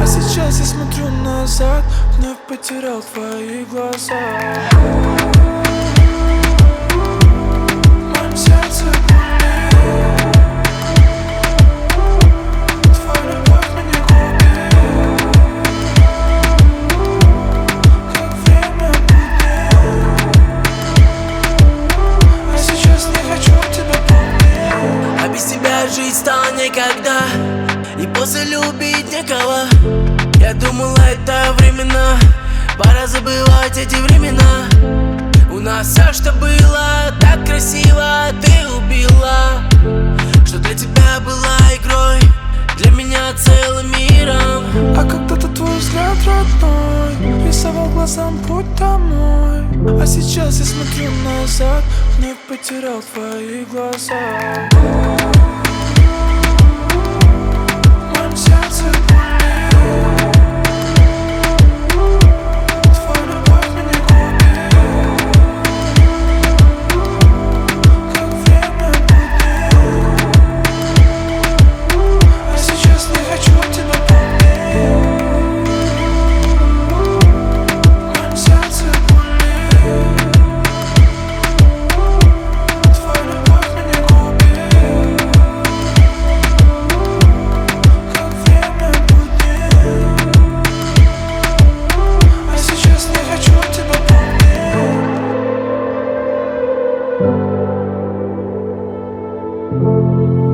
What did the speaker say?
А сейчас я смотрю назад, вновь потерял твои глаза. В моем сердце болит, твоя любовь меня губит, как время буднит. А сейчас не хочу тебя помнить. А без тебя жить стало никогда, и после любить некого. Я думал, это временно, пора забывать эти времена. У нас все, что было так красиво, ты убила. Что для тебя была игрой, для меня целым миром. А когда-то твой взгляд родной рисовал глазам путь домой. А сейчас я смотрю назад, вновь потерял твои глаза. В моем сердце болит, твоя любовь меня губит, как время буднит. А сейчас не хочу тебя помнить. В моем сердце болит, твоя любовь меня губит, как время буднит. А сейчас не хочу тебя помнить.